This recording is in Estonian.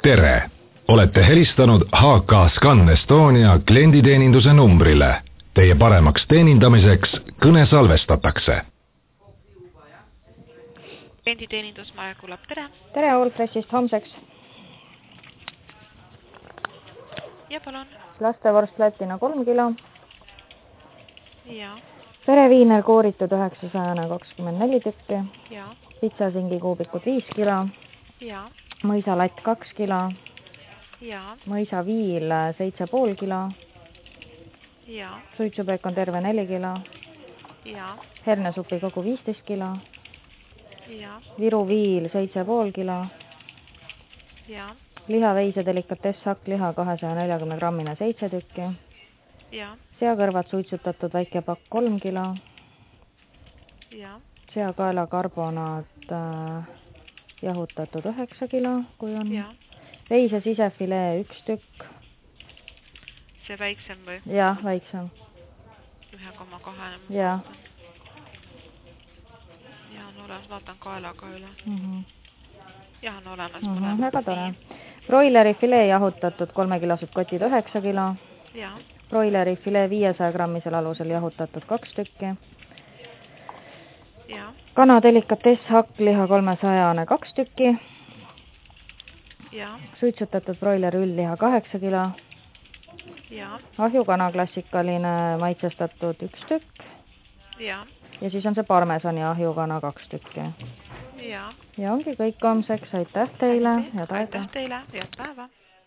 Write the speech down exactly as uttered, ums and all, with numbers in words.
tere! Olete helistanud H K Scan Estonia klienditeeninduse numbrile. Teie paremaks teenindamiseks kõne salvestatakse. Klienditeenindus Maja kuulab, tere! Tere Allfreshist homseks. Ja palun. Lastevorst Lätina kolm kilo. Ja. Pereviiner kooritud üheksasada kakskümmend neli tükki. Ja. Pitsasingi kuubikud viis kilo. Ja. Mõisalatt kaks kilo. Ja. Mõisaviil seitse pool kilo. Ja. Suitsupeekon terve neli kilo. Ja. Hernesupi kogu viisteist kilo. Ja. Viru viil seitse pool kilo. Ja. Lihaveise delikatess hakkliha kahesaja neljakümne grammine seitse tükki. Ja. Seakõrvad suitsutatud väike pakk kolm kilo. Ja. Seakaela karbonaat äh, jahutatud üheksa kilo, kui on. Ja. Veise sisefilee üks tükk. See väiksem või? Jah, väiksem. ühe koma kahe. Jah. Ja on olemas, vaatan kaelaga üle. Mm -hmm. Ja on olemas. Mm -hmm, väga tore. Broileri filee jahutatud kolmekilosed kotid üheksa kilo. Ja. Broileri filee viiesaja grammisel alusel jahutatud kaks tükki. Ja. Kana delikatess hakkliha kolmesajane kaks tükki. Ja. Suitsutatud broileri üldliha kaheksa kilo. Ja. Ahjukana klassikaline maitsestatud üks tükk. Ja. Ja siis on see parmesani ahjukana kaks tükki. Ja. Ja ongi kõik homseks. Aitäh teile. Aitäh teile. Head päeva.